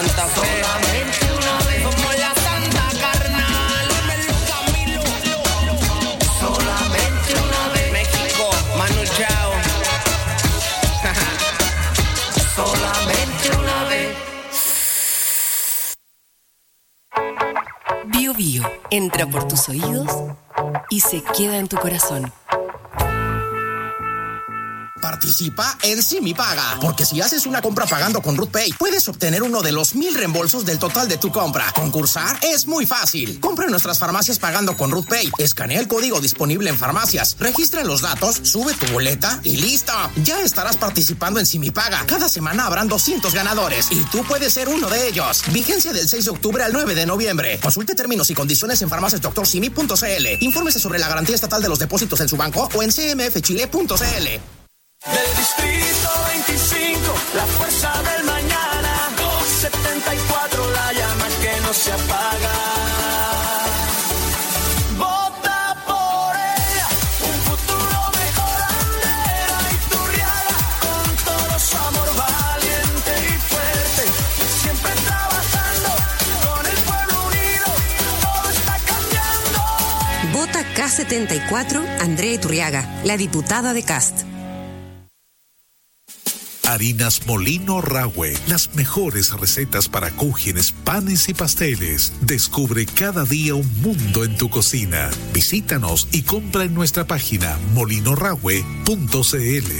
Santa Fe. Solamente una vez. Somos la Santa Carnal. Camilo. Solamente una vez. México, Manu Chao. Solamente una vez. Bio Bio entra por tus oídos y se queda en tu corazón. Participa en Simi Paga, porque si haces una compra pagando con RootPay, puedes obtener uno de los 1,000 reembolsos del total de tu compra. Concursar es muy fácil. Compra en nuestras farmacias pagando con RootPay. Escanea el código disponible en farmacias. Registra los datos, sube tu boleta y ¡listo! Ya estarás participando en Simi Paga. Cada semana habrán 200 ganadores y tú puedes ser uno de ellos. Vigencia del 6 de octubre al 9 de noviembre. Consulte términos y condiciones en farmaciasdoctorsimi.cl. Infórmese sobre la garantía estatal de los depósitos en su banco o en cmfchile.cl. Del Distrito 25, la fuerza del mañana. 274, la llama que no se apaga. Vota por ella, un futuro mejor. Andrea Iturriaga, con todo su amor valiente y fuerte. Siempre trabajando, con el pueblo unido, todo está cambiando. Vota K74, Andrea Iturriaga, la diputada de Cast. Harinas Molino Rahue, las mejores recetas para cúgenes, panes y pasteles. Descubre cada día un mundo en tu cocina. Visítanos y compra en nuestra página molinorahue.cl.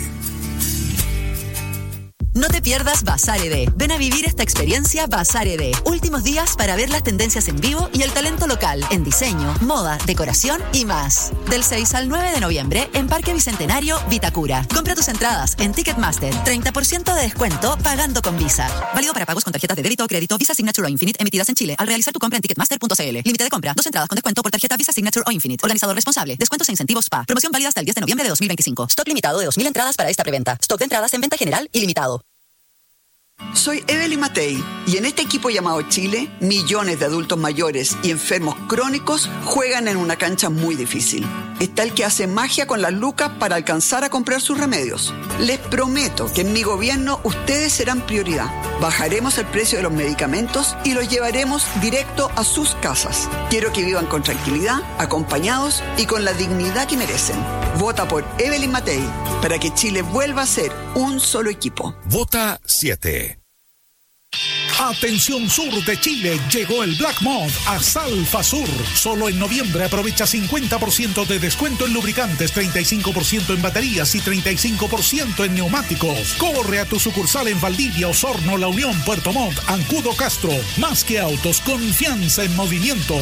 No te pierdas Bazar ED. Ven a vivir esta experiencia Bazar ED. Últimos días para ver las tendencias en vivo y el talento local en diseño, moda, decoración y más. Del 6 al 9 de noviembre en Parque Bicentenario, Vitacura. Compra tus entradas en Ticketmaster. 30% de descuento pagando con Visa. Válido para pagos con tarjetas de débito o crédito Visa Signature o Infinite emitidas en Chile al realizar tu compra en Ticketmaster.cl. Límite de compra. 2 entradas con descuento por tarjeta Visa Signature o Infinite. Organizador responsable. Descuentos e incentivos SPA. Promoción válida hasta el 10 de noviembre de 2025. Stock limitado de 2.000 entradas para esta preventa. Stock de entradas en venta general ilimitado. Soy Evelyn Matei y en este equipo llamado Chile, millones de adultos mayores y enfermos crónicos juegan en una cancha muy difícil. Está el que hace magia con las lucas para alcanzar a comprar sus remedios. Les prometo que en mi gobierno ustedes serán prioridad. Bajaremos el precio de los medicamentos y los llevaremos directo a sus casas. Quiero que vivan con tranquilidad, acompañados y con la dignidad que merecen. Vota por Evelyn Matei para que Chile vuelva a ser un solo equipo. Vota 7. Atención sur de Chile, llegó el Black Month a Salfa Sur. Solo en noviembre aprovecha 50% de descuento en lubricantes, 35% en baterías y 35% en neumáticos. Corre a tu sucursal en Valdivia, Osorno, La Unión, Puerto Montt, Ancudo, Castro. Más que autos, confianza en movimiento.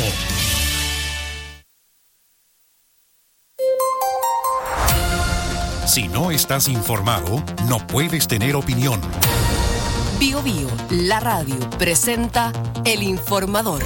Si no estás informado, no puedes tener opinión. Bio Bio, la radio, presenta El Informador.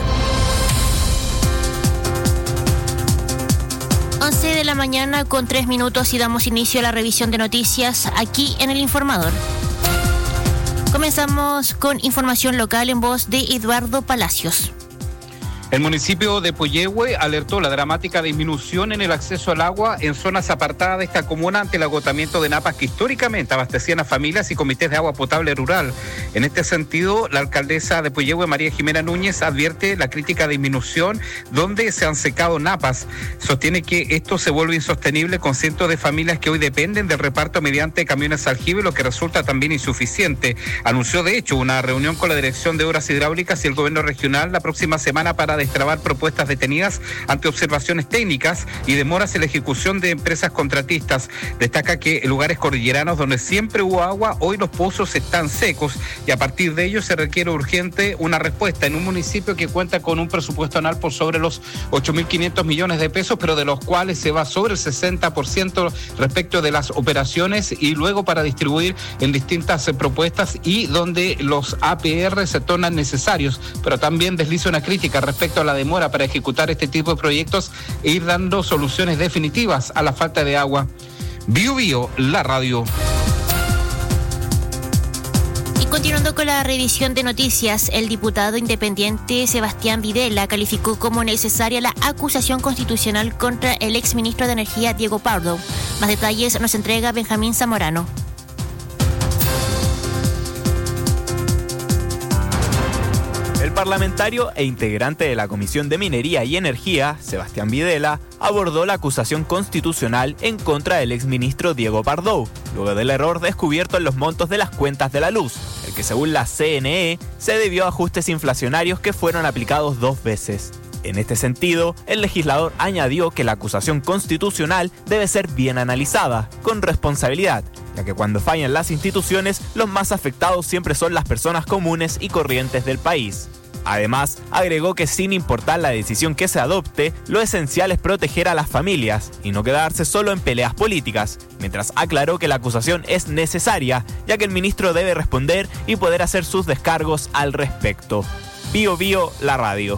11 de la mañana con 3 minutos y damos inicio a la revisión de noticias aquí en El Informador. Comenzamos con información local en voz de Eduardo Palacios. El municipio de Puyehue alertó la dramática disminución en el acceso al agua en zonas apartadas de esta comuna ante el agotamiento de napas que históricamente abastecían a familias y comités de agua potable rural. En este sentido, la alcaldesa de Puyehue, María Jimena Núñez, advierte la crítica disminución donde se han secado napas. Sostiene que esto se vuelve insostenible con cientos de familias que hoy dependen del reparto mediante camiones aljibe, lo que resulta también insuficiente. Anunció, de hecho, una reunión con la Dirección de Obras Hidráulicas y el Gobierno Regional la próxima semana para destrabar propuestas detenidas ante observaciones técnicas y demoras en la ejecución de empresas contratistas. Destaca que en lugares cordilleranos donde siempre hubo agua, hoy los pozos están secos y a partir de ello se requiere urgente una respuesta en un municipio que cuenta con un presupuesto anual por sobre los 8.500 millones de pesos, pero de los cuales se va sobre el 60% respecto de las operaciones y luego para distribuir en distintas propuestas y donde los APR se tornan necesarios, pero también desliza una crítica respecto a la demora para ejecutar este tipo de proyectos e ir dando soluciones definitivas a la falta de agua. Bio Bio, la radio. Y continuando con la revisión de noticias, el diputado independiente Sebastián Videla calificó como necesaria la acusación constitucional contra el exministro de Energía Diego Pardo. Más detalles nos entrega Benjamín Zamorano. parlamentario e integrante de la Comisión de Minería y Energía, Sebastián Videla, abordó la acusación constitucional en contra del exministro Diego Pardo, luego del error descubierto en los montos de las cuentas de la luz, el que según la CNE se debió a ajustes inflacionarios que fueron aplicados 2 veces. En este sentido, el legislador añadió que la acusación constitucional debe ser bien analizada, con responsabilidad, ya que cuando fallan las instituciones, los más afectados siempre son las personas comunes y corrientes del país. Además, agregó que sin importar la decisión que se adopte, lo esencial es proteger a las familias y no quedarse solo en peleas políticas, mientras aclaró que la acusación es necesaria, ya que el ministro debe responder y poder hacer sus descargos al respecto. Bio Bio, la radio.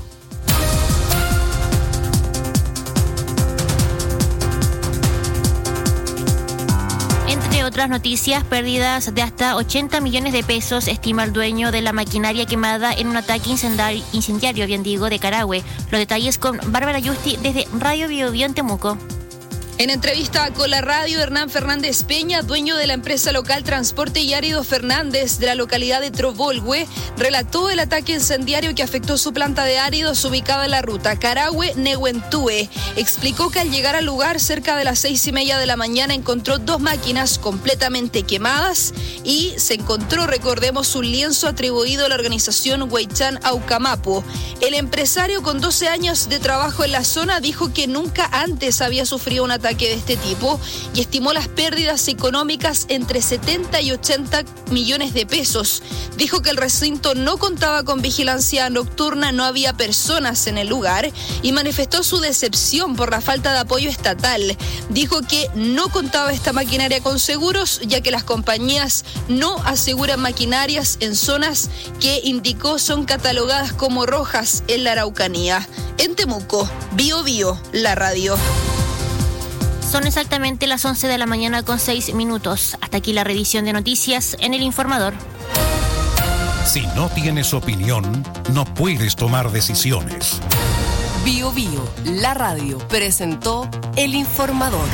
Otras noticias, pérdidas de hasta 80 millones de pesos estima el dueño de la maquinaria quemada en un ataque incendiario, de Carahue. Los detalles con Bárbara Yusti desde Radio Bio Bio en Temuco. En entrevista con la radio, Hernán Fernández Peña, dueño de la empresa local Transporte y Árido Fernández de la localidad de Trovolhue, relató el ataque incendiario que afectó su planta de áridos ubicada en la ruta Carahue-Nehuentue. Explicó que al llegar al lugar cerca de las 6:30 de la mañana encontró 2 máquinas completamente quemadas y se encontró, recordemos, un lienzo atribuido a la organización Huaychán Aucamapo. El empresario con 12 años de trabajo en la zona dijo que nunca antes había sufrido un ataque de este tipo y estimó las pérdidas económicas entre 70 y 80 millones de pesos. Dijo que el recinto no contaba con vigilancia nocturna, no había personas en el lugar y manifestó su decepción por la falta de apoyo estatal. Dijo que no contaba esta maquinaria con seguros, ya que las compañías no aseguran maquinarias en zonas que indicó son catalogadas como rojas en la Araucanía. En Temuco, Bio Bio, la radio. Son exactamente las 11 de la mañana con 6 minutos. Hasta aquí la revisión de noticias en El Informador. Si no tienes opinión, no puedes tomar decisiones. Bio Bio, la radio, presentó El Informador.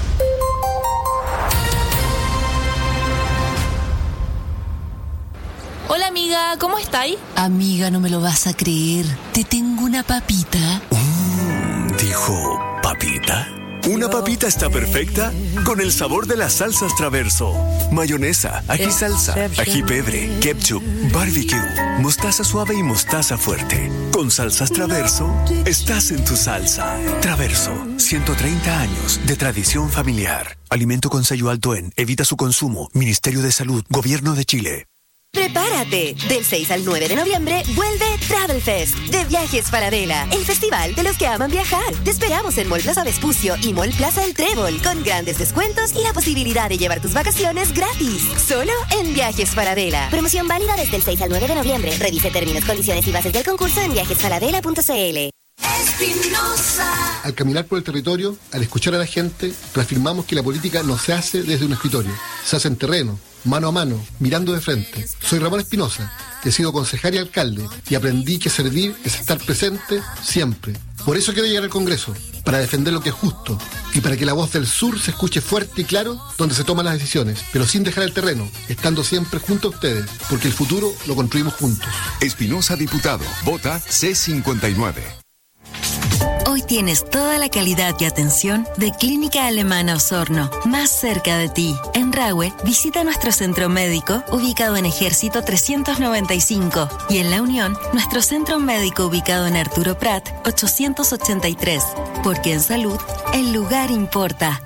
Hola amiga, ¿cómo estáis? Amiga, no me lo vas a creer. Te tengo una papita. Dijo, ¿papita? Una papita está perfecta con el sabor de las salsas Traverso. Mayonesa, ají salsa, ají pebre, ketchup, barbecue, mostaza suave y mostaza fuerte. Con salsas Traverso, estás en tu salsa. Traverso, 130 años de tradición familiar. Alimento con sello alto en Evita su consumo. Ministerio de Salud, Gobierno de Chile. ¡Prepárate! Del 6 al 9 de noviembre vuelve Travel Fest de Viajes Falabella, el festival de los que aman viajar. Te esperamos en Mall Plaza Vespucio y Mall Plaza El Trébol, con grandes descuentos y la posibilidad de llevar tus vacaciones gratis. Solo en Viajes Falabella. Promoción válida desde el 6 al 9 de noviembre. Revise términos, condiciones y bases del concurso en viajesfalabella.cl. Espinosa. Al caminar por el territorio, al escuchar a la gente, reafirmamos que la política no se hace desde un escritorio, se hace en terreno, mano a mano, mirando de frente. Soy Ramón Espinosa, he sido concejal y alcalde y aprendí que servir es estar presente siempre. Por eso quiero llegar al Congreso, para defender lo que es justo y para que la voz del sur se escuche fuerte y claro donde se toman las decisiones, pero sin dejar el terreno, estando siempre junto a ustedes, porque el futuro lo construimos juntos. Espinosa diputado, vota C59. Hoy tienes toda la calidad y atención de Clínica Alemana Osorno, más cerca de ti. En Rahue, visita nuestro centro médico ubicado en Ejército 395 y en La Unión, nuestro centro médico ubicado en Arturo Prat 883, porque en salud el lugar importa.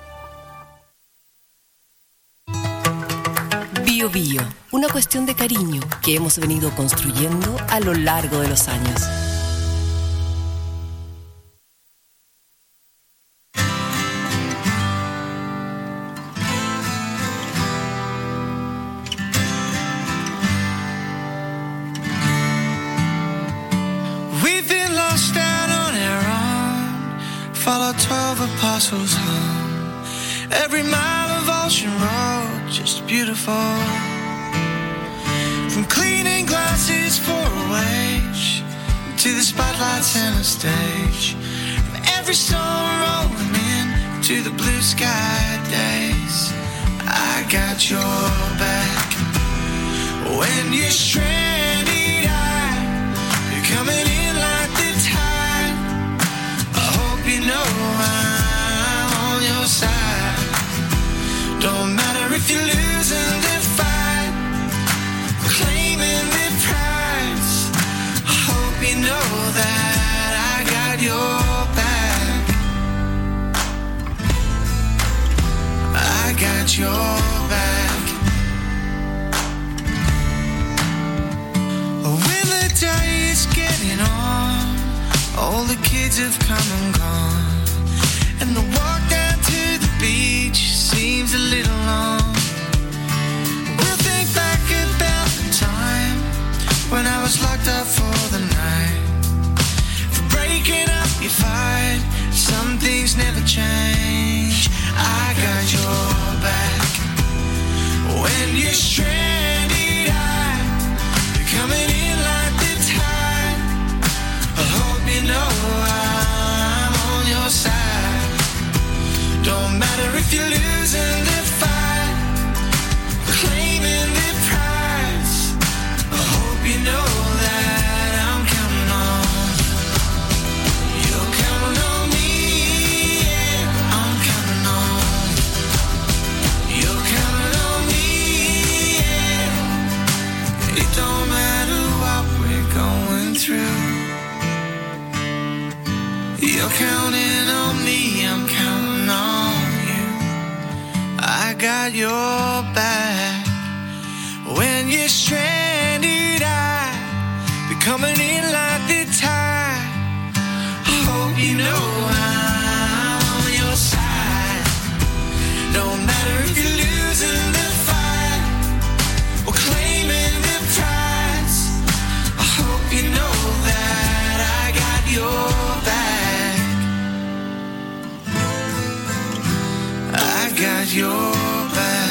Bio Bio, una cuestión de cariño que hemos venido construyendo a lo largo de los años. Follow 12 apostles home. Every mile of ocean road, just beautiful. From cleaning glasses for a wage to the spotlights and the stage. From every storm rolling in to the blue sky days. I got your back. When you're stranded, All the kids have come and gone, and the walk down to the beach seems a little long. We'll think back about the time when I was locked up for the night. For breaking up your fight, some things never change. I got your back when you're stranded. I'm coming in like the tide. I hope you know I'm on your side. Don't matter if you're losing the fight, claiming the prize. I hope you know that I'm counting on. You're counting on me, yeah, I'm counting on. You're counting on me, yeah. It don't matter what we're going through. You're counting on me, I'm counting on you. I got your back. When you're stranded, I'll be coming in like the tide. I hope you know I'm on your side. Don't matter if you're losing the fight or claiming the prize. I hope you know that I got your back. I got your back.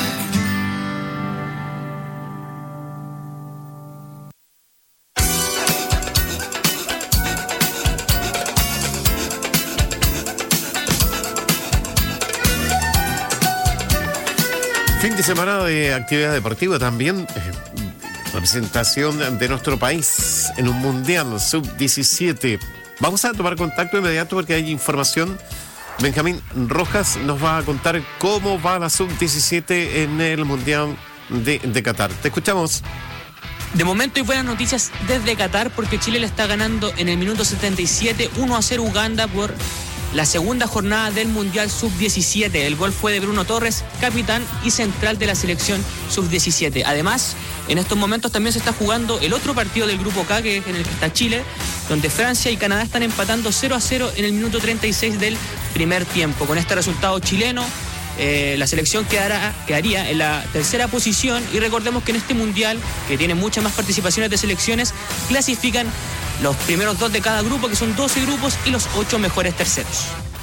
Fin de semana de actividad deportiva también. Representación de nuestro país en un mundial sub-17. Vamos a tomar contacto inmediato porque hay información. Benjamín Rojas nos va a contar cómo va la sub-17 en el mundial de Qatar. Te escuchamos. De momento hay buenas noticias desde Qatar porque Chile le está ganando en el minuto 77 1-0 Uganda por la segunda jornada del Mundial Sub-17. El gol fue de Bruno Torres, capitán y central de la selección Sub-17. Además, en estos momentos también se está jugando el otro partido del Grupo K, que es en el que está Chile, donde Francia y Canadá están empatando 0-0 en el minuto 36 del primer tiempo. Con este resultado chileno, la selección quedaría en la tercera posición y recordemos que en este Mundial, que tiene muchas más participaciones de selecciones, clasifican los primeros 2 de cada grupo, que son 12 grupos, y los 8 mejores terceros.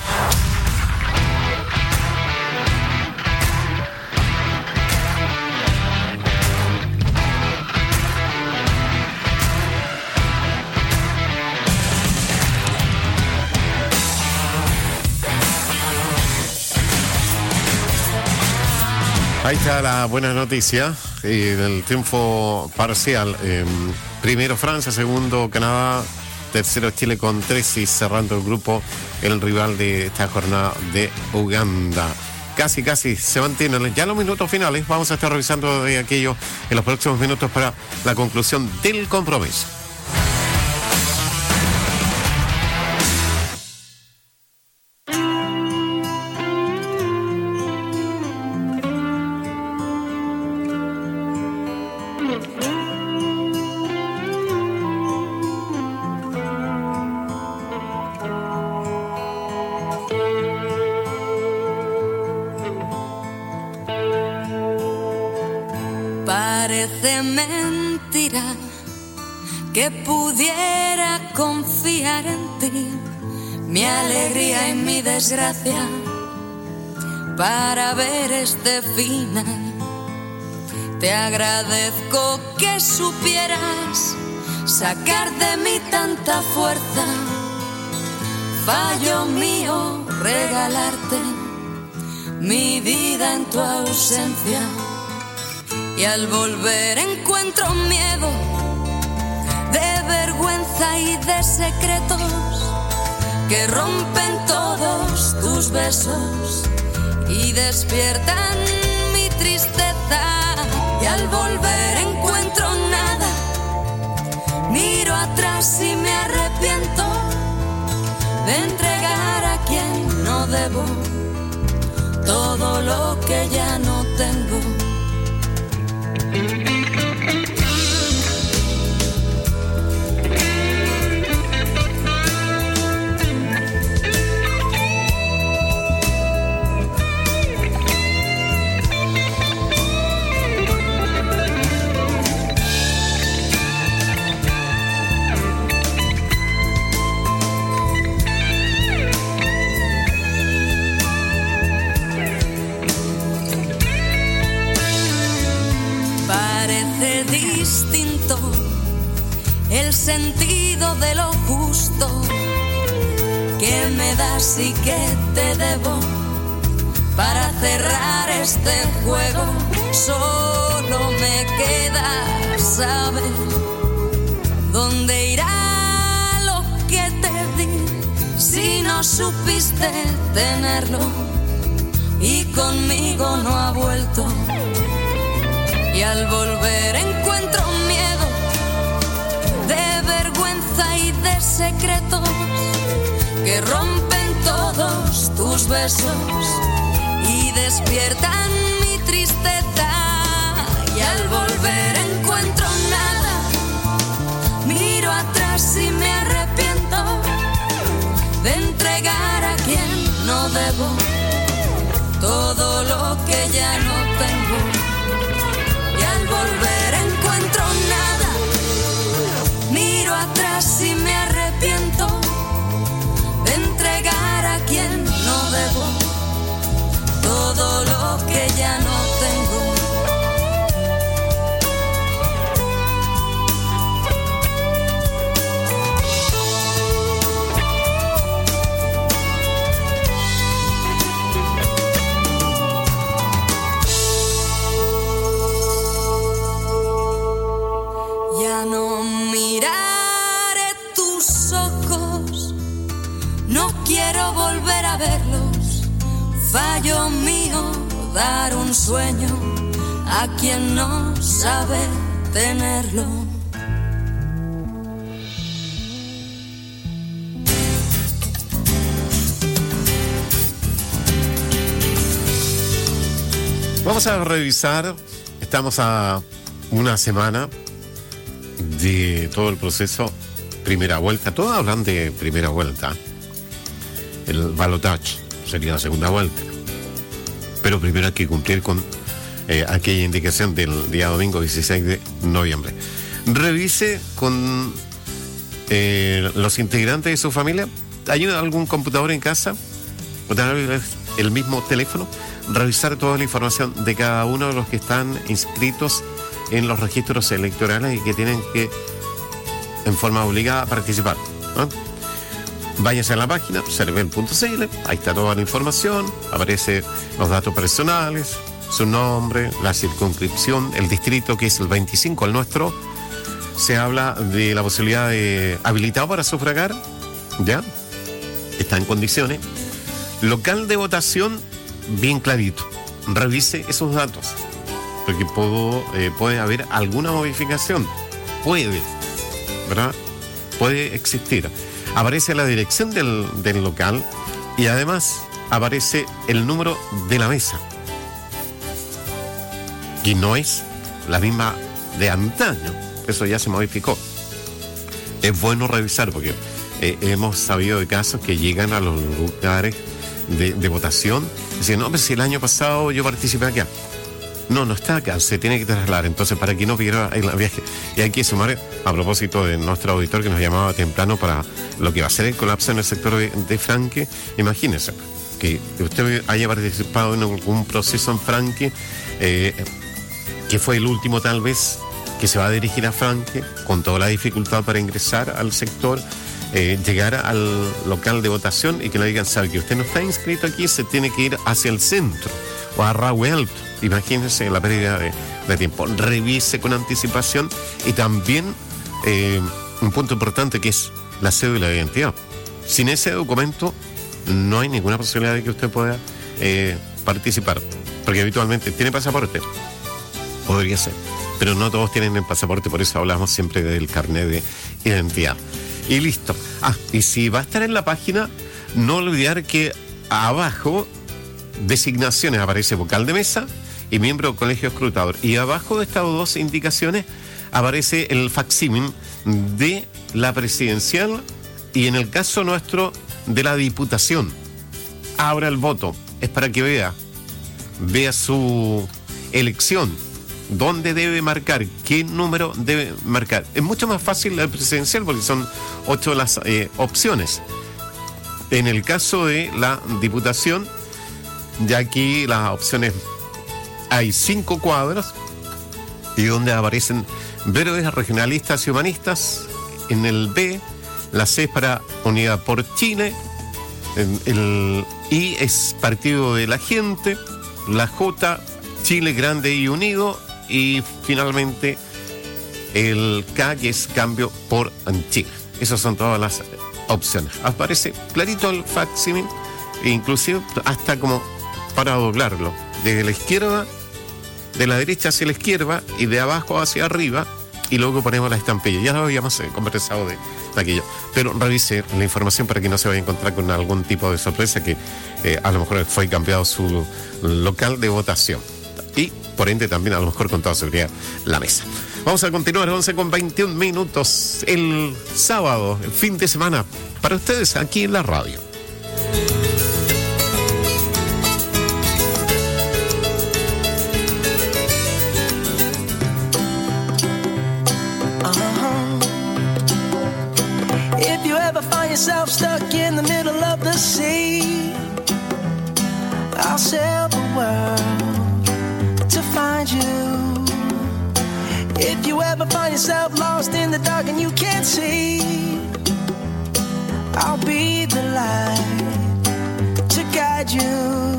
Ahí está la buena noticia del triunfo parcial. Primero Francia, segundo Canadá, tercero Chile con 3 y cerrando el grupo el rival de esta jornada de Uganda. Casi se mantienen ya los minutos finales. Vamos a estar revisando de aquello en los próximos minutos para la conclusión del compromiso. Parece mentira que pudiera confiar en ti, mi alegría y mi desgracia, para ver este final. Te agradezco que supieras sacar de mí tanta fuerza, fallo mío regalarte mi vida en tu ausencia. Y al volver encuentro miedo, de vergüenza y de secretos que rompen todos tus besos y despiertan mi tristeza. Y al volver encuentro nada, miro atrás y me arrepiento de entregar a quien no debo todo lo que ya no tengo. distinto el sentido de lo justo que me das y que te debo. Para cerrar este juego solo me queda saber dónde irá lo que te di si no supiste tenerlo y conmigo no ha vuelto. Y al volver encuentro miedo de vergüenza y de secretos que rompen todos tus besos y despiertan mi tristeza. Y al volver encuentro nada, miro atrás y me arrepiento de entregar a quien no debo todo lo que ya no tengo. Y al volver encuentro nada, miro atrás y me arrepiento de entregar a quien no debo todo lo que ya no tengo. Ya no miraré tus ojos, no quiero volver a verlos. Fallo mío dar un sueño a quien no sabe tenerlo. Vamos a revisar, estamos a una semana de todo el proceso primera vuelta. Todos hablan de primera vuelta. El balotage sería la segunda vuelta. Pero primero hay que cumplir con aquella indicación del día domingo 16 de noviembre. Revise con los integrantes de su familia. ¿Hay algún computador en casa? ¿O tal vez el mismo teléfono? Revisar toda la información de cada uno de los que están inscritos en los registros electorales y que tienen que en forma obligada participar, ¿no? Váyase a la página cervel.cl, ahí está toda la información, aparece los datos personales, su nombre, la circunscripción, el distrito que es el 25, el nuestro. Se habla de la posibilidad de habilitado para sufragar, ya está en condiciones. Local de votación, bien clarito, revise esos datos, porque puede haber alguna modificación, ¿verdad? Puede existir. Aparece la dirección del local y además aparece el número de la mesa, que no es la misma de antaño, eso ya se modificó. Es bueno revisar porque hemos sabido de casos que llegan a los lugares de votación y dicen, no, pero si el año pasado yo participé acá. No está acá, se tiene que trasladar. Entonces, para que no pierda el viaje. Y hay que sumar, a propósito de nuestro auditor que nos llamaba temprano para lo que va a ser el colapso en el sector de Franque, imagínese que usted haya participado en algún proceso en Franque, que fue el último tal vez, que se va a dirigir a Franque, con toda la dificultad para ingresar al sector, llegar al local de votación y que le digan, sabe que usted no está inscrito aquí, se tiene que ir hacia el centro o a Rahue Alto. Imagínense la pérdida de tiempo. Revise con anticipación y también un punto importante que es la cédula de identidad. Sin ese documento no hay ninguna posibilidad de que usted pueda participar, porque habitualmente tiene pasaporte, podría ser, pero no todos tienen el pasaporte, por eso hablamos siempre del carnet de identidad. Y listo. Y si va a estar en la página, no olvidar que abajo designaciones aparece vocal de mesa y miembro del colegio escrutador, y abajo de estas dos indicaciones aparece el facsímil de la presidencial y en el caso nuestro de la diputación. Abra el voto, es para que vea su elección, dónde debe marcar, qué número debe marcar. Es mucho más fácil la presidencial porque son 8 las opciones. En el caso de la diputación, ya aquí las opciones, hay 5 cuadros y donde aparecen Verdes, Regionalistas y Humanistas. En el B, la C es para Unidad por Chile, el I es Partido de la Gente, la J, Chile Grande y Unido, y finalmente el K, que es Cambio por Chile. Esas son todas las opciones. Aparece clarito el facsímil, inclusive hasta como para doblarlo, desde la izquierda, de la derecha hacia la izquierda y de abajo hacia arriba, y luego ponemos la estampilla. Ya lo habíamos conversado de aquello, pero revise la información para que no se vaya a encontrar con algún tipo de sorpresa que a lo mejor fue cambiado su local de votación, y por ende también a lo mejor con toda seguridad la mesa. Vamos a continuar 11:21 el sábado, el fin de semana, para ustedes aquí en la radio. If you ever find yourself stuck in the middle of the sea, I'll sail the world to find you. If you ever find yourself lost in the dark and you can't see, I'll be the light to guide you.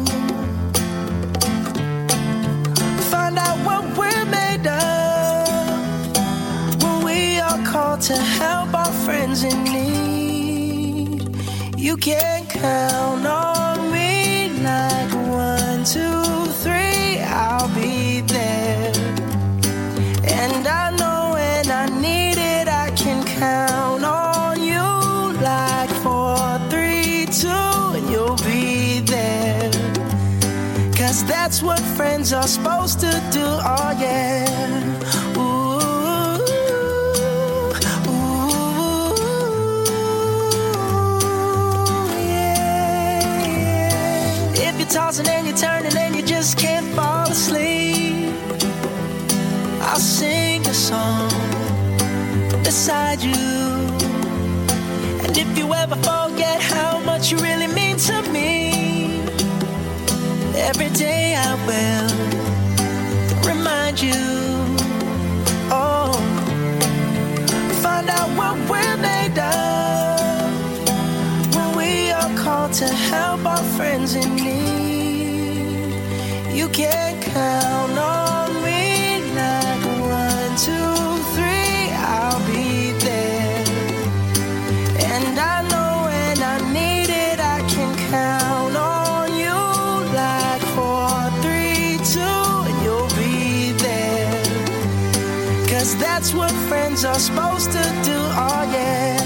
Find out what we're made of when we are called to help our friends in need. You can count on me like 1, 2, 3, I'll be there. And I know when I need it, I can count on you like 4, 3, 2, and you'll be there. 'Cause that's what friends are supposed to do, oh yeah. Ooh, ooh, yeah. If you're tossing and you're turning and you just can't fall asleep, I'll sing a song beside you. And if you ever forget how much you really mean to me, every day I will remind you. Oh, find out what we're made of when we are called to help our friends in need. You can count on me like 1, 2, 3, I'll be there. And I know when I need it, I can count on you like 4, 3, 2, and you'll be there. 'Cause that's what friends are supposed to do, oh yeah.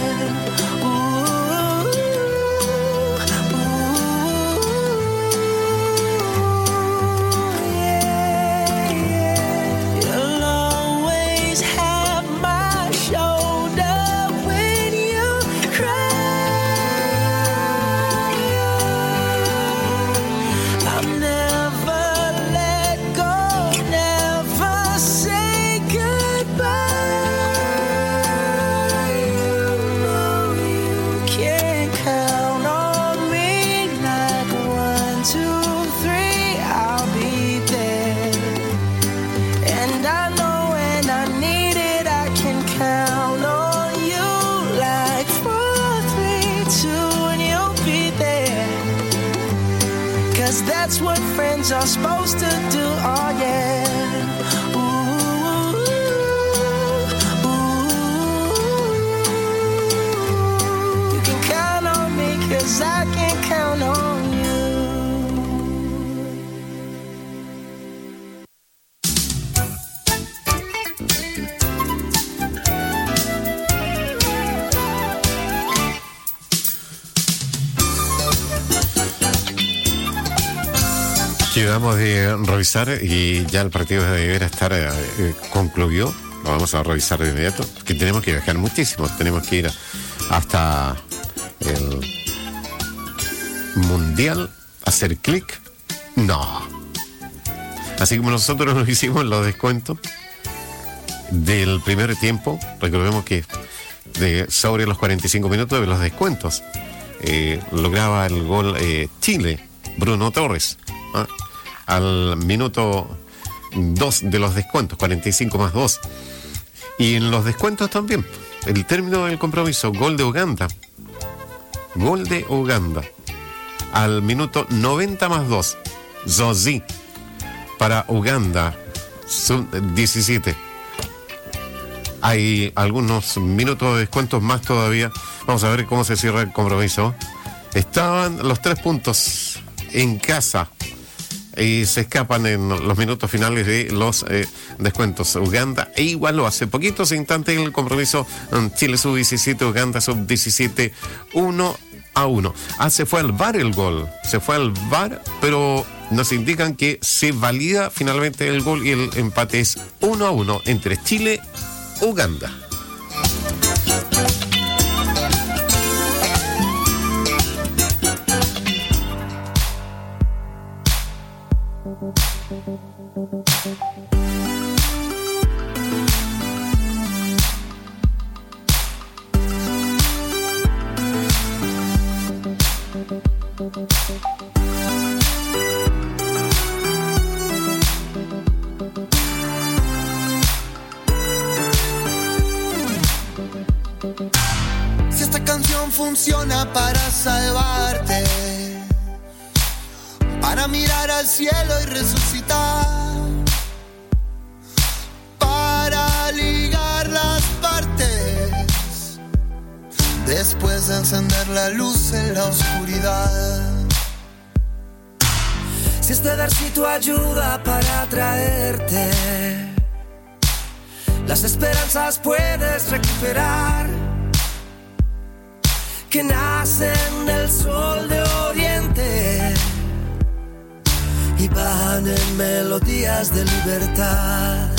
That's what friends are supposed to do, oh yeah. Ooh, ooh. You can count on me 'cause I can count on you. Llegamos de revisar y ya el partido deberá estar concluyó. Lo vamos a revisar de inmediato, que tenemos que viajar muchísimo. Tenemos que ir hasta el Mundial, hacer clic. No. Así como nosotros nos hicimos los descuentos del primer tiempo, recordemos que sobre los 45 minutos de los descuentos lograba el gol Chile, Bruno Torres. Al minuto 2 de los descuentos, 45 más 2. Y en los descuentos también, el término del compromiso, gol de Uganda. Gol de Uganda. Al minuto 90 más 2, Zozi para Uganda, sub-17. Hay algunos minutos de descuentos más todavía. Vamos a ver cómo se cierra el compromiso. Estaban los 3 puntos en casa y se escapan en los minutos finales de los descuentos. Uganda igualó hace poquitos instantes el compromiso Chile sub-17, Uganda sub-17, 1-1. Se fue al VAR el gol. Se fue al VAR, pero nos indican que se valida finalmente el gol y el empate es 1-1 entre Chile y Uganda. Si esta canción funciona para salvarte, para mirar al cielo y resucitar, para ligar las partes, después de encender la luz en la oscuridad. Si este versito ayuda para atraerte, las esperanzas puedes recuperar, que nacen del sol de oriente y van en melodías de libertad.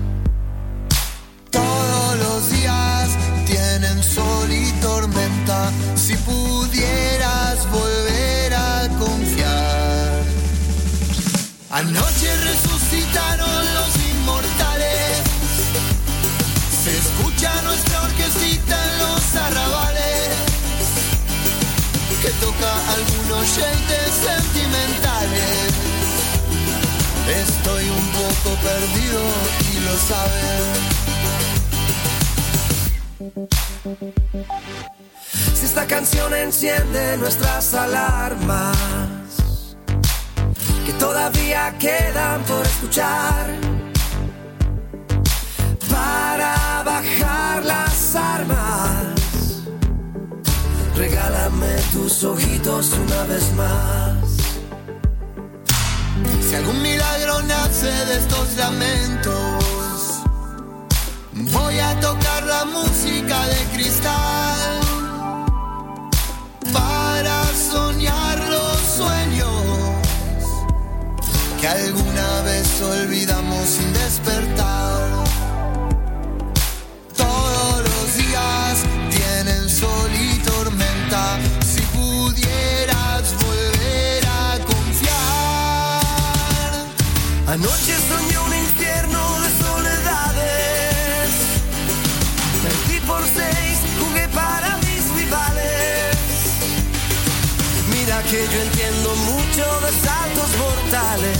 Todos los días tienen sol y tormenta, si pudieras volver a confiar. Anoche resucitaron los inmortales, se escucha nuestra orquestita en los arrabales, que toca algunos shades sentimentales. Estoy un poco perdido y lo sabes. Si esta canción enciende nuestras alarmas, que todavía quedan por escuchar, para bajar las armas, regálame tus ojitos una vez más. Si algún milagro nace de estos lamentos, voy a tocar la música de cristal, para soñar los sueños que alguna vez olvidamos sin despertar. Todos los días tienen sol y tormenta, si pudieras volver a confiar. Anoche soñé un infierno de soledades, perdí por 6, jugué para mis rivales. Mira que yo entiendo mucho de saltos mortales,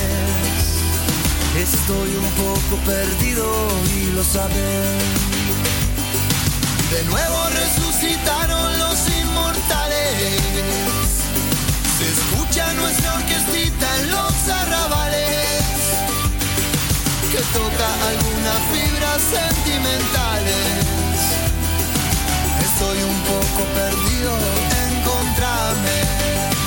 estoy un poco perdido y lo sabes. De nuevo resucitaron los inmortales, se escucha nuestra orquestita en los arrabales, que toca algunas fibras sentimentales. Estoy un poco perdido, encontrame.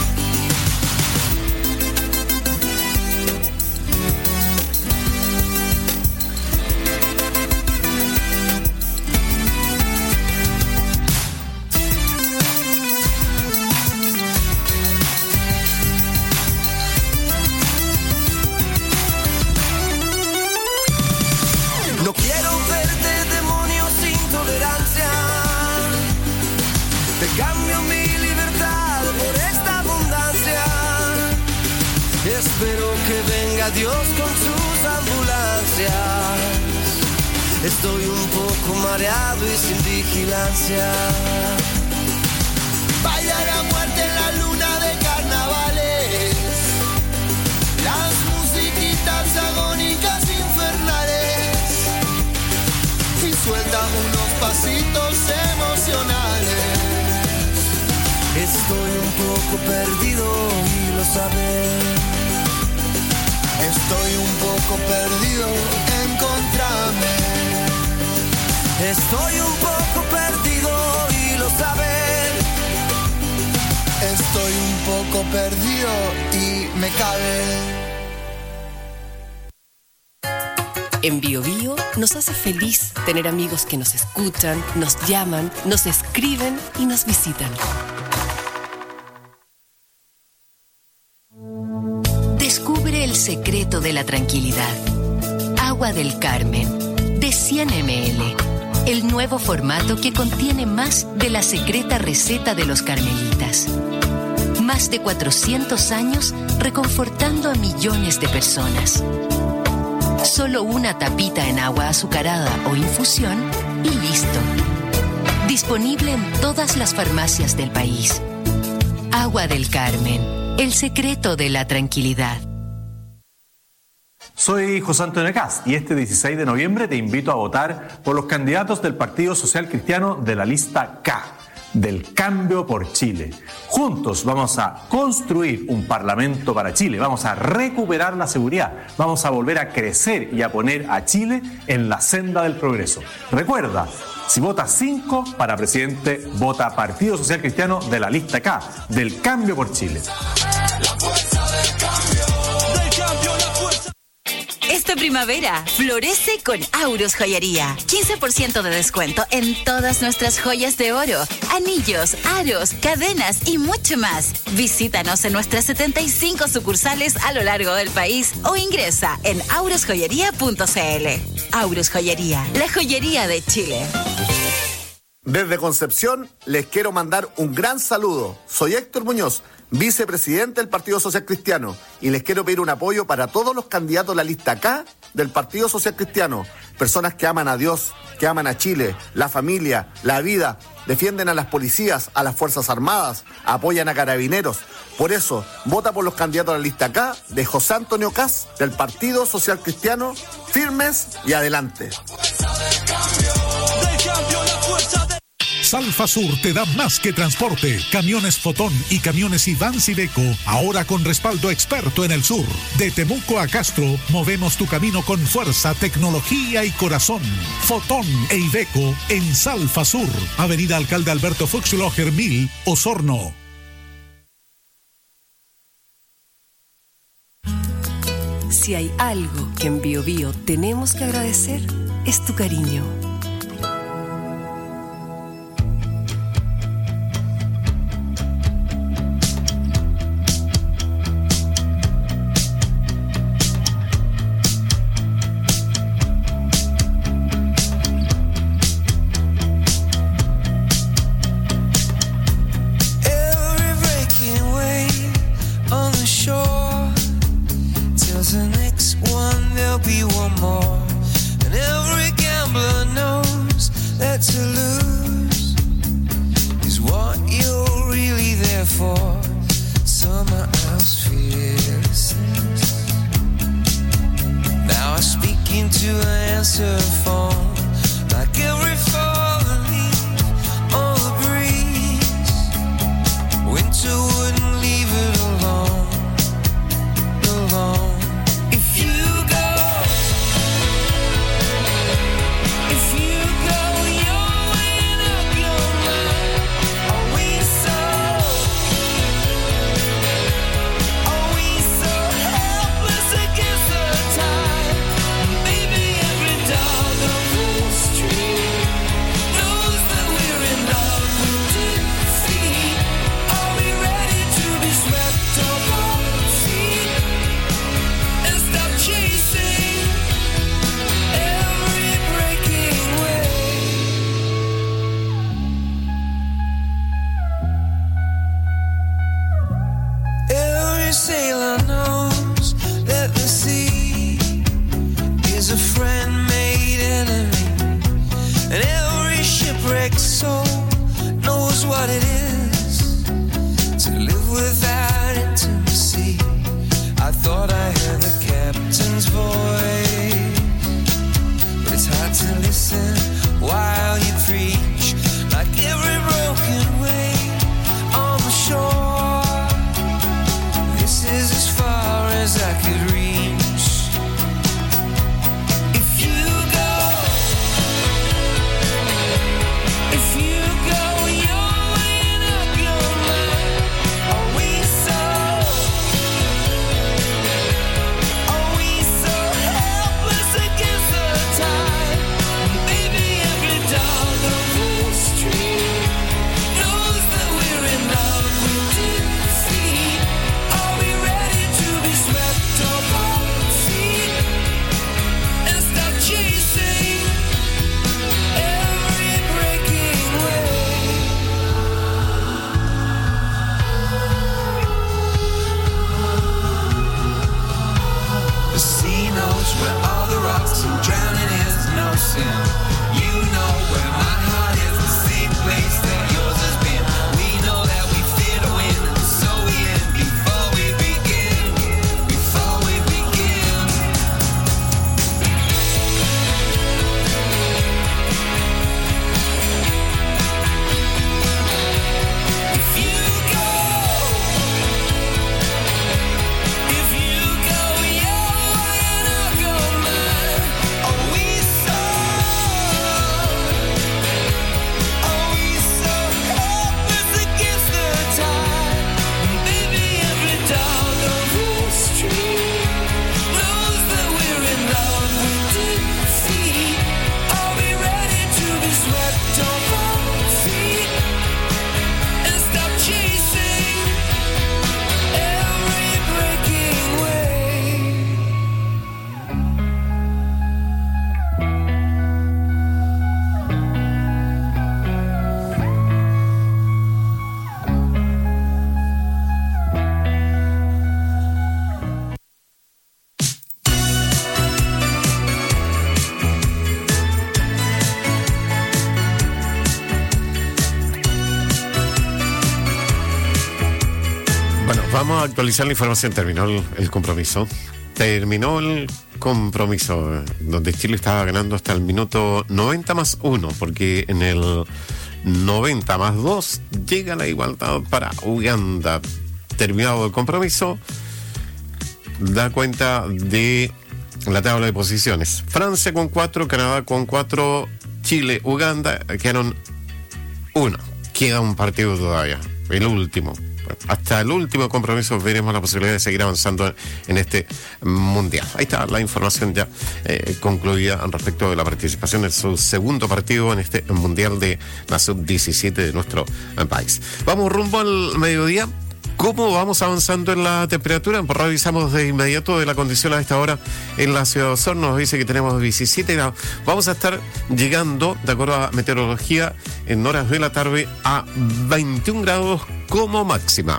No quiero verte, demonio sin tolerancia. Te cambio mi libertad por esta abundancia. Espero que venga Dios con sus ambulancias. Estoy un poco mareado y sin vigilancia. Baila la muerte en la luna de carnavales, las musiquitas agónicas y suelta unos pasitos emocionales. Estoy un poco perdido y lo sabes. Estoy un poco perdido, encontrame. Estoy un poco perdido y lo sabes. Estoy un poco perdido y me cabe. En Bio Bio nos hace feliz tener amigos que nos escuchan, nos llaman, nos escriben y nos visitan. Descubre el secreto de la tranquilidad. Agua del Carmen, de 100 ml. El nuevo formato que contiene más de la secreta receta de los carmelitas. Más de 400 años reconfortando a millones de personas. Solo una tapita en agua azucarada o infusión y listo. Disponible en todas las farmacias del país. Agua del Carmen, el secreto de la tranquilidad. Soy José Antonio Caz y este 16 de noviembre te invito a votar por los candidatos del Partido Social Cristiano de la lista K, del Cambio por Chile. Juntos vamos a construir un parlamento para Chile, vamos a recuperar la seguridad, vamos a volver a crecer y a poner a Chile en la senda del progreso. Recuerda, si votas 5 para presidente, vota Partido Social Cristiano de la lista K, del Cambio por Chile. Esta primavera, florece con Aurus Joyería. 15% de descuento en todas nuestras joyas de oro, anillos, aros, cadenas y mucho más. Visítanos en nuestras 75 sucursales a lo largo del país o ingresa en aurusjoyería.cl. Aurus Joyería, la joyería de Chile. Desde Concepción les quiero mandar un gran saludo. Soy Héctor Muñoz, vicepresidente del Partido Social Cristiano, y les quiero pedir un apoyo para todos los candidatos de la lista K del Partido Social Cristiano. Personas que aman a Dios, que aman a Chile, la familia, la vida, defienden a las policías, a las Fuerzas Armadas, apoyan a carabineros. Por eso, vota por los candidatos de la lista K de José Antonio Caz del Partido Social Cristiano, firmes y adelante. Salfasur te da más que transporte. Camiones Fotón y camiones Ivans Iveco, ahora con respaldo experto en el sur. De Temuco a Castro, movemos tu camino con fuerza, tecnología y corazón. Fotón e Iveco en Salfasur, Avenida Alcalde Alberto Fuchsloher 1000, Osorno. Si hay algo que en Bio Bio tenemos que agradecer, es tu cariño. Listen Vamos a actualizar la información. Terminó el compromiso. Terminó el compromiso donde Chile estaba ganando hasta el minuto 90 más 1, porque en el 90 más 2 llega la igualdad para Uganda. Terminado el compromiso, da cuenta de la tabla de posiciones. Francia con 4, Canadá con 4, Chile, Uganda quedaron 1. Queda un partido todavía, el último. Hasta el último compromiso veremos la posibilidad de seguir avanzando en este mundial. Ahí está la información ya concluida respecto de la participación en su segundo partido en este mundial de la sub-17 de nuestro país. Vamos rumbo al mediodía. ¿Cómo vamos avanzando en la temperatura? Pues revisamos de inmediato de la condición a esta hora en la ciudad de Osorno. Nos dice que tenemos 17 grados. Vamos a estar llegando, de acuerdo a meteorología, en horas de la tarde a 21 grados como máxima.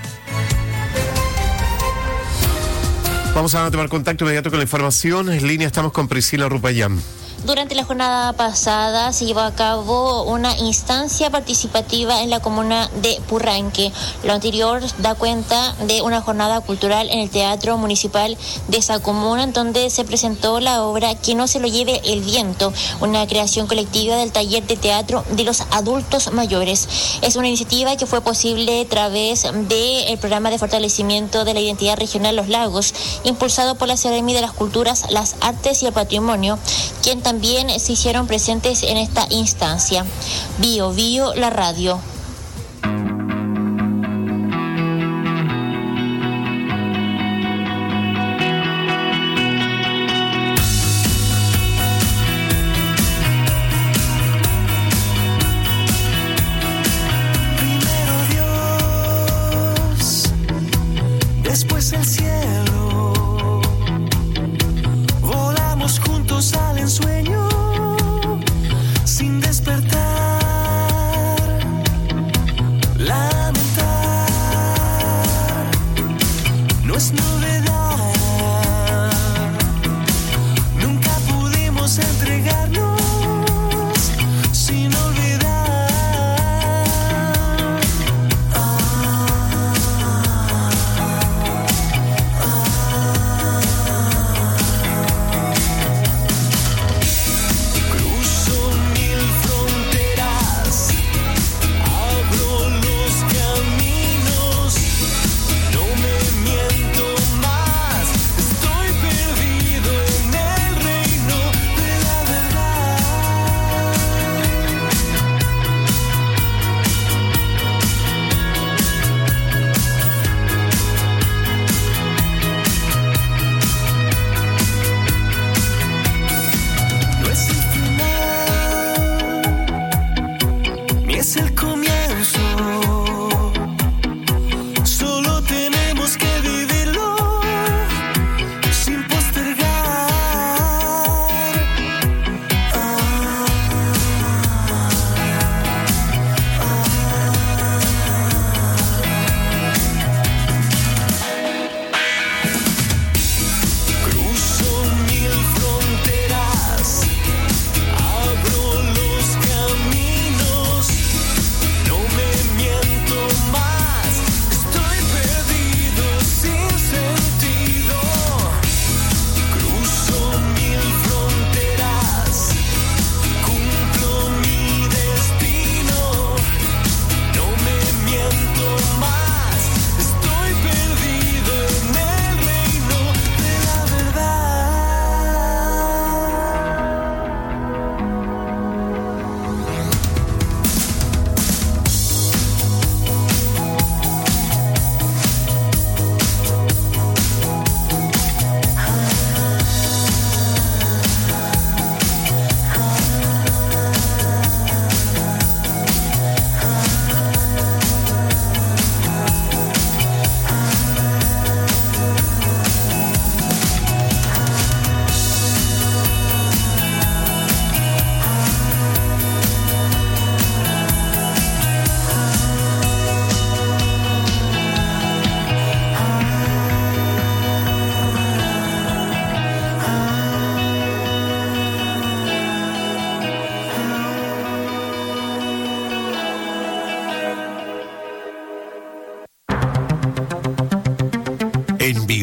Vamos a tomar contacto inmediato con la información. En línea estamos con Priscila Rupayán. Durante la jornada pasada se llevó a cabo una instancia participativa en la comuna de Purranque. Lo anterior da cuenta de una jornada cultural en el Teatro Municipal de esa comuna, en donde se presentó la obra Que no se lo lleve el viento, una creación colectiva del taller de teatro de los adultos mayores. Es una iniciativa que fue posible a través del programa de fortalecimiento de la identidad regional Los Lagos, impulsado por la Seremi de las Culturas, las Artes y el Patrimonio, quien también se hicieron presentes en esta instancia. Bio Bio, la radio. Primero Dios, después el cielo. Volamos juntos al ensueño sin despertar.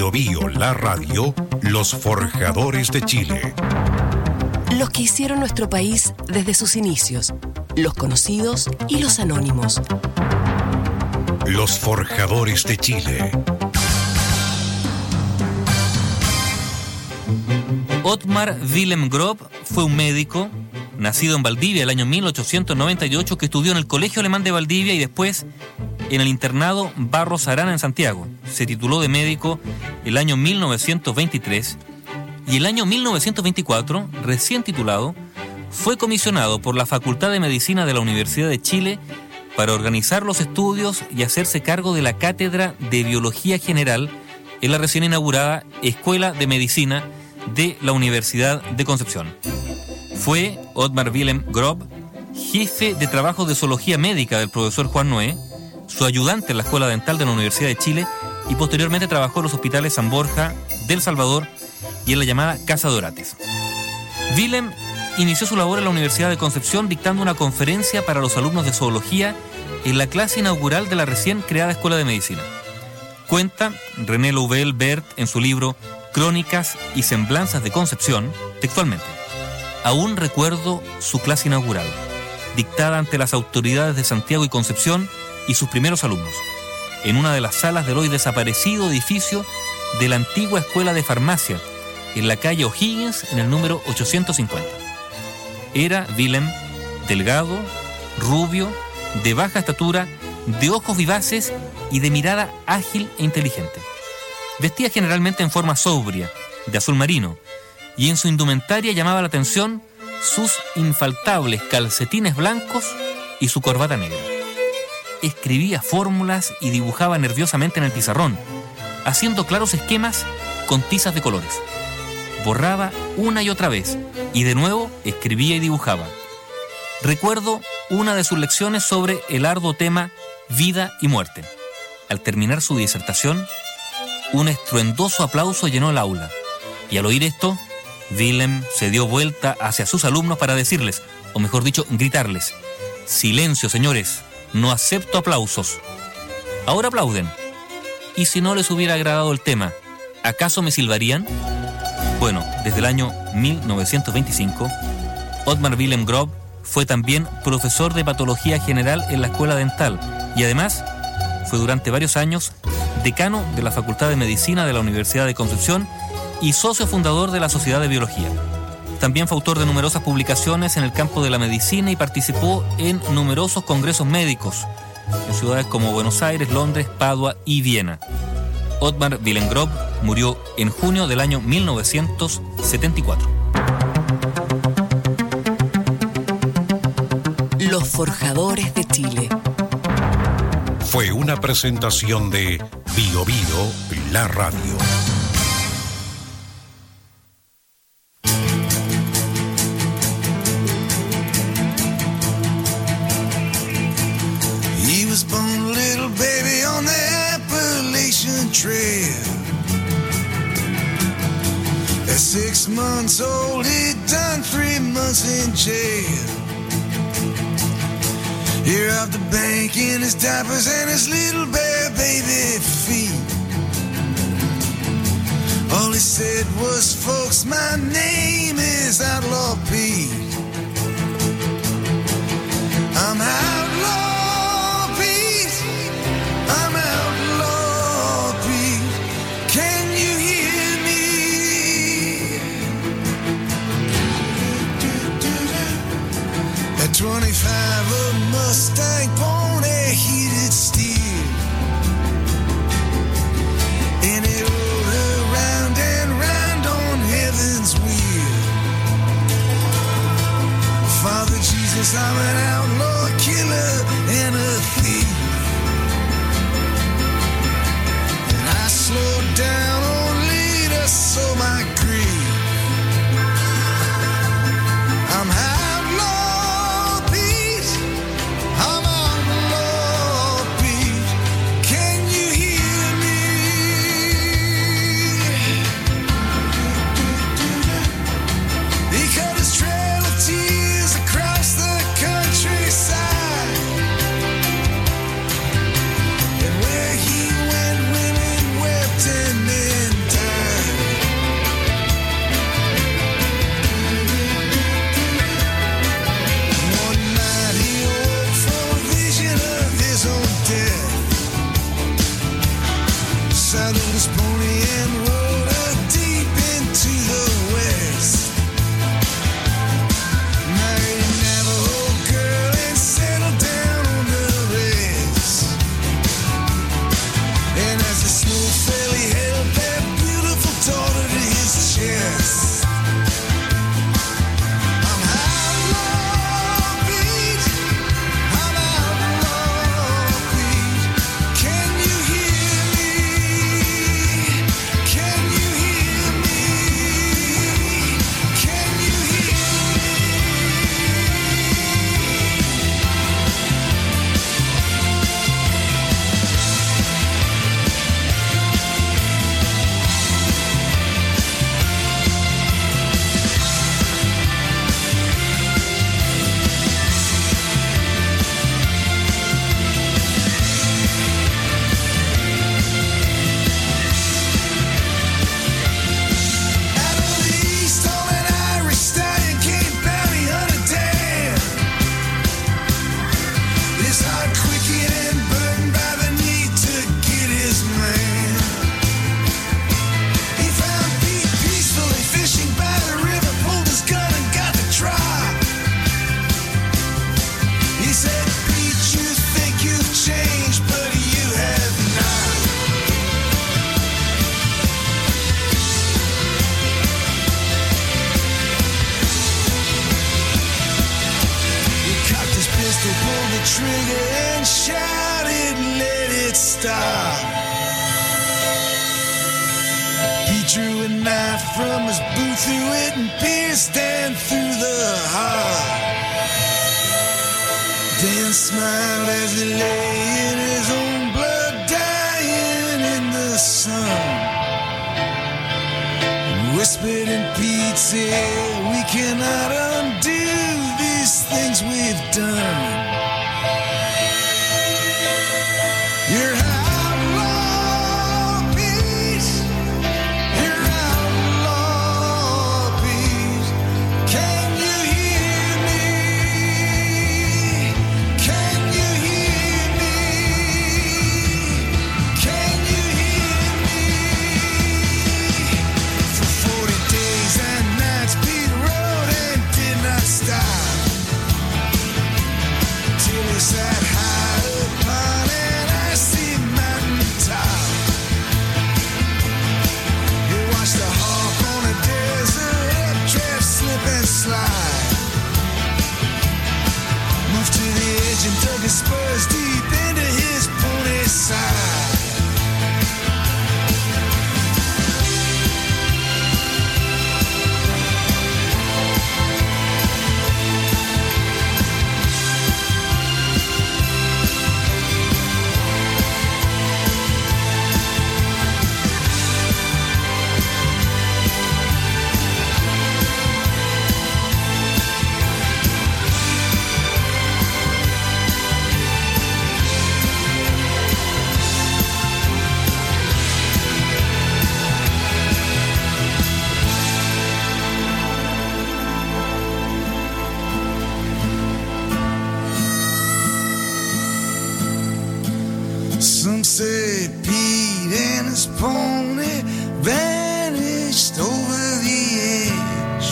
Bio Bio, la radio, los forjadores de Chile. Los que hicieron nuestro país desde sus inicios, los conocidos y los anónimos. Los forjadores de Chile. Ottmar Wilhelm Grob fue un médico nacido en Valdivia el año 1898 que estudió en el Colegio Alemán de Valdivia y después en el internado Barros Arana en Santiago. Se tituló de médico el año 1923 y el año 1924, recién titulado, fue comisionado por la Facultad de Medicina de la Universidad de Chile para organizar los estudios y hacerse cargo de la Cátedra de Biología General en la recién inaugurada Escuela de Medicina de la Universidad de Concepción. Fue Ottmar Wilhelm Grob jefe de trabajo de zoología médica del profesor Juan Noé, su ayudante en la Escuela Dental de la Universidad de Chile y posteriormente trabajó en los hospitales San Borja, del Salvador y en la llamada Casa de Orates. Wilhelm inició su labor en la Universidad de Concepción dictando una conferencia para los alumnos de zoología en la clase inaugural de la recién creada Escuela de Medicina. Cuenta René Louvel-Bert en su libro Crónicas y Semblanzas de Concepción, textualmente: aún recuerdo su clase inaugural, dictada ante las autoridades de Santiago y Concepción y sus primeros alumnos, en una de las salas del hoy desaparecido edificio de la antigua Escuela de Farmacia, en la calle O'Higgins, en el número 850. Era Wilhelm delgado, rubio, de baja estatura, de ojos vivaces y de mirada ágil e inteligente. Vestía generalmente en forma sobria, de azul marino, y en su indumentaria llamaba la atención sus infaltables calcetines blancos y su corbata negra. Escribía fórmulas y dibujaba nerviosamente en el pizarrón, haciendo claros esquemas con tizas de colores. Borraba una y otra vez, y de nuevo escribía y dibujaba. Recuerdo una de sus lecciones sobre el arduo tema vida y muerte. Al terminar su disertación, un estruendoso aplauso llenó el aula, y al oír esto, Wilhelm se dio vuelta hacia sus alumnos para decirles, o mejor dicho, gritarles: silencio, señores, no acepto aplausos. Ahora aplauden. ¿Y si no les hubiera agradado el tema, acaso me silbarían? Bueno, desde el año 1925, Ottmar Wilhelm Grob fue también profesor de patología general en la Escuela Dental y además fue durante varios años decano de la Facultad de Medicina de la Universidad de Concepción y socio fundador de la Sociedad de Biología. También fue autor de numerosas publicaciones en el campo de la medicina y participó en numerosos congresos médicos en ciudades como Buenos Aires, Londres, Padua y Viena. Ottmar Wilhelm Grob murió en junio del año 1974. Los forjadores de Chile. Fue una presentación de Bio Bio, la radio. He was born a little baby on the Appalachian Trail. At 6 months old, he'd done 3 months in jail. Here out the bank in his diapers and his little bare baby feet. All he said was, folks, my name is Outlaw Pete. I'm Outlaw Pete. I'm Outlaw Pete. Can you hear me? At 25, a Mustang pony heated steel, and it rolled her round and round on heaven's wheel. Father Jesus, I'm an outlaw killer and a thief, and I slowed down only to sow my grief. I'm Outlaw Pete. I'm Outlaw Pete. Can you hear me? He cut his trail of tears across the countryside. the trigger and shouted, let it stop. He drew a knife from his boot, threw it and pierced Dan through the heart. Dan smiled as he lay in his own blood, dying in the sun. And whispered in Pete's ear, we cannot undo these things we've done. You're outlaw, Pete. You're outlaw, Pete. Can you hear me? Can you hear me? Can you hear me? For 40 days and nights Pete rode and did not stop till he sat high upon an icy mountain top. He watched the hawk on a desert updraft slip and slide. Moved to the edge and dug his spurs deep into his pony's side. Some say Pete and his pony vanished over the edge.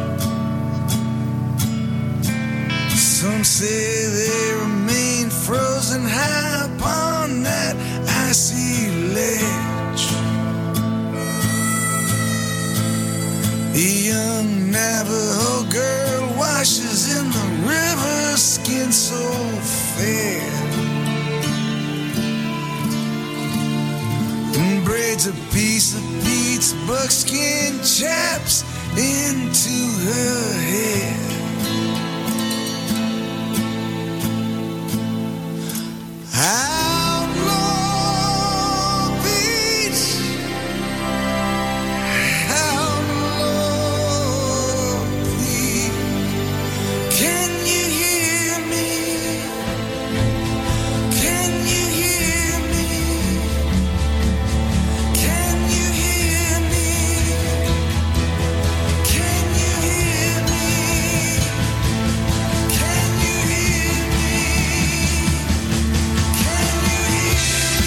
Some say they remain frozen high upon that icy ledge. A young Navajo girl washes in the river, skin so fair, and braids a piece of Pete's buckskin chaps into her hair. Outlaw Pete, outlaw Pete, can you hear me? Can you hear me? Can you hear me? Can you hear me? Can you hear me? Can you hear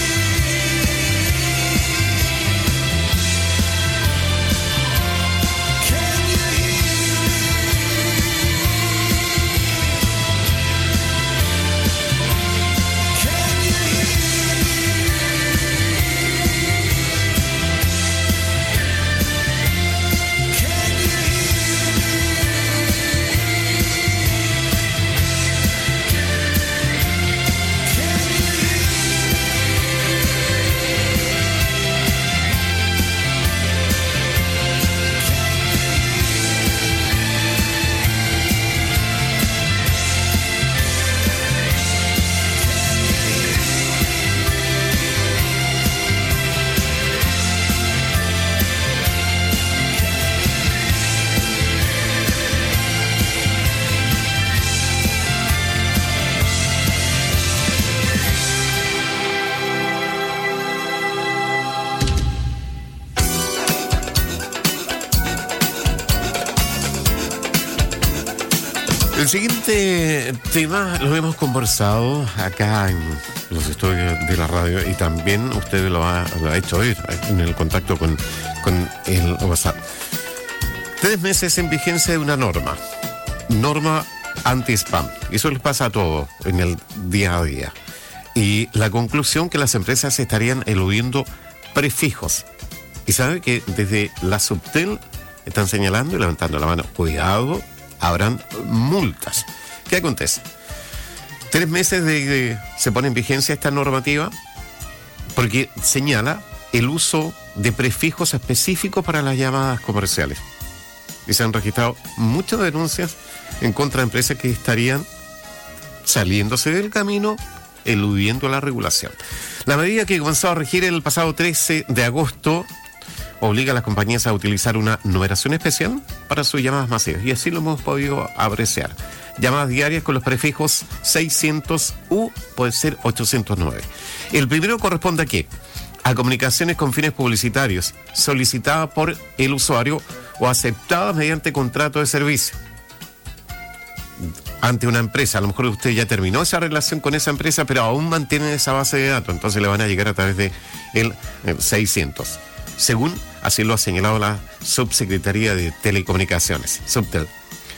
El siguiente tema lo hemos conversado acá en los estudios de la radio y también usted lo ha hecho oír en el contacto con el WhatsApp. 3 meses en vigencia de una norma anti-spam. Eso les pasa a todos en el día a día. Y la conclusión que las empresas estarían eludiendo prefijos. Y sabe que desde la Subtel están señalando y levantando la mano. Cuidado, habrán multas. ¿Qué acontece? 3 meses se pone en vigencia esta normativa porque señala el uso de prefijos específicos para las llamadas comerciales. Y se han registrado muchas denuncias en contra de empresas que estarían saliéndose del camino, eludiendo la regulación. La medida que comenzó a regir el pasado 13 de agosto obliga a las compañías a utilizar una numeración especial para sus llamadas masivas, y así lo hemos podido apreciar. Llamadas diarias con los prefijos 600 u puede ser 809. El primero corresponde a ¿qué? A comunicaciones con fines publicitarios solicitadas por el usuario o aceptadas mediante contrato de servicio ante una empresa. A lo mejor usted ya terminó esa relación con esa empresa, pero aún mantiene esa base de datos, entonces le van a llegar a través de el 600, según así lo ha señalado la Subsecretaría de Telecomunicaciones, Subtel.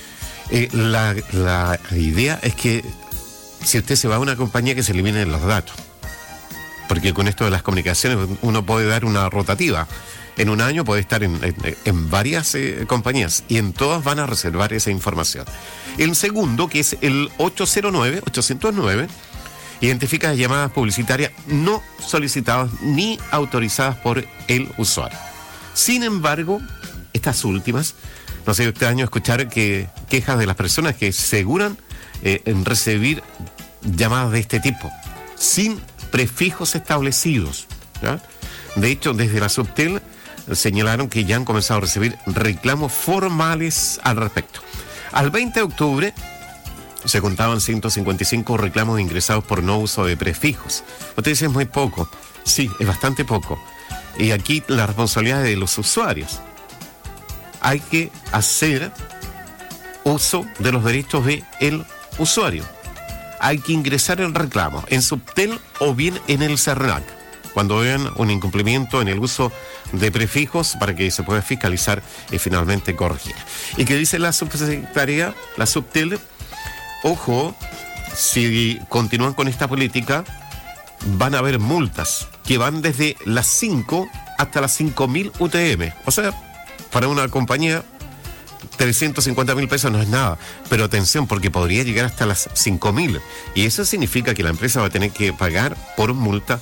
La idea es que si usted se va a una compañía, que se eliminen los datos, porque con esto de las comunicaciones uno puede dar una rotativa. En un año puede estar en varias compañías y en todas van a reservar esa información. El segundo, que es el 809, identifica llamadas publicitarias no solicitadas ni autorizadas por el usuario. Sin embargo, estas últimas, no sé, este año escuchar quejas de las personas que aseguran en recibir llamadas de este tipo, sin prefijos establecidos, ¿ya? De hecho, desde la Subtel señalaron que ya han comenzado a recibir reclamos formales al respecto. Al 20 de octubre se contaban 155 reclamos ingresados por no uso de prefijos. Usted dice, es muy poco. Sí, es bastante poco. Y aquí la responsabilidad es de los usuarios. Hay que hacer uso de los derechos del usuario. Hay que ingresar el reclamo en Subtel o bien en el CERNAC, cuando vean un incumplimiento en el uso de prefijos, para que se pueda fiscalizar y finalmente corregir. ¿Y qué dice la subsecretaría, la Subtel? Ojo, si continúan con esta política, van a haber multas que van desde las 5 hasta las 5.000 UTM. O sea, para una compañía, 350.000 pesos no es nada, pero atención, porque podría llegar hasta las 5.000, y eso significa que la empresa va a tener que pagar por multa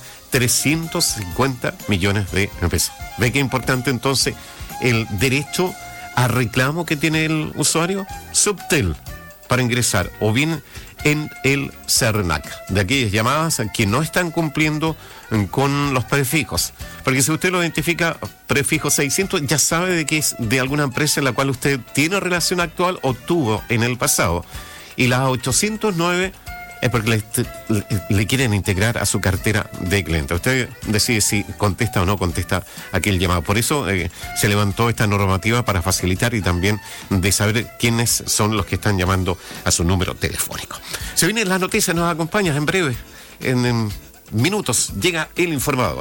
350 millones de pesos. ¿Ve qué importante entonces el derecho a reclamo que tiene el usuario? Subtel, para ingresar o bien en el CERNAC, de aquellas llamadas que no están cumpliendo con los prefijos. Porque si usted lo identifica, prefijo 600, ya sabe de que es de alguna empresa en la cual usted tiene relación actual o tuvo en el pasado. Y la 809 es porque le quieren integrar a su cartera de cliente. Usted decide si contesta o no contesta aquel llamado. Por eso se levantó esta normativa, para facilitar y también de saber quiénes son los que están llamando a su número telefónico. Se vienen las noticias, nos acompañas en breve, en minutos llega el informador.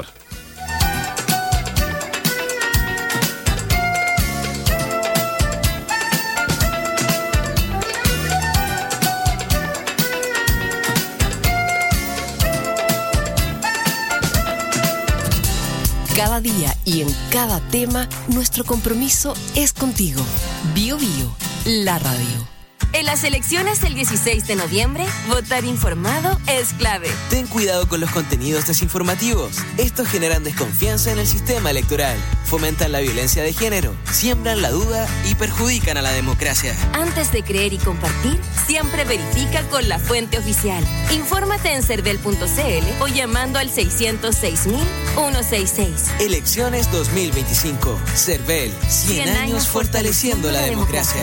Cada día y en cada tema, nuestro compromiso es contigo. Bio Bio, la radio. En las elecciones del 16 de noviembre, votar informado es clave. Ten cuidado con los contenidos desinformativos. Estos generan desconfianza en el sistema electoral, fomentan la violencia de género, siembran la duda y perjudican a la democracia. Antes de creer y compartir, siempre verifica con la fuente oficial. Infórmate en cervel.cl o llamando al 606.166. Elecciones 2025. Cervel, 100 años fortaleciendo la democracia.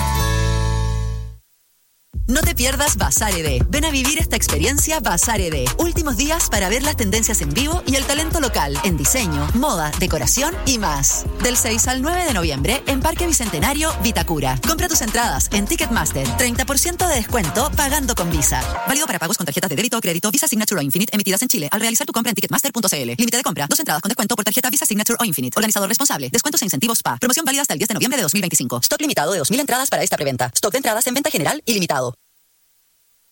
No te pierdas Bazar ED. Ven a vivir esta experiencia Bazar ED. Últimos días para ver las tendencias en vivo y el talento local en diseño, moda, decoración y más. Del 6 al 9 de noviembre en Parque Bicentenario, Vitacura. Compra tus entradas en Ticketmaster. 30% de descuento pagando con Visa. Válido para pagos con tarjetas de débito o crédito Visa Signature o Infinite emitidas en Chile al realizar tu compra en Ticketmaster.cl. Límite de compra: 2 entradas con descuento por tarjeta Visa Signature o Infinite. Organizador responsable. Descuentos e incentivos SPA. Promoción válida hasta el 10 de noviembre de 2025. Stock limitado de 2.000 entradas para esta preventa. Stock de entradas en venta general ilimitado.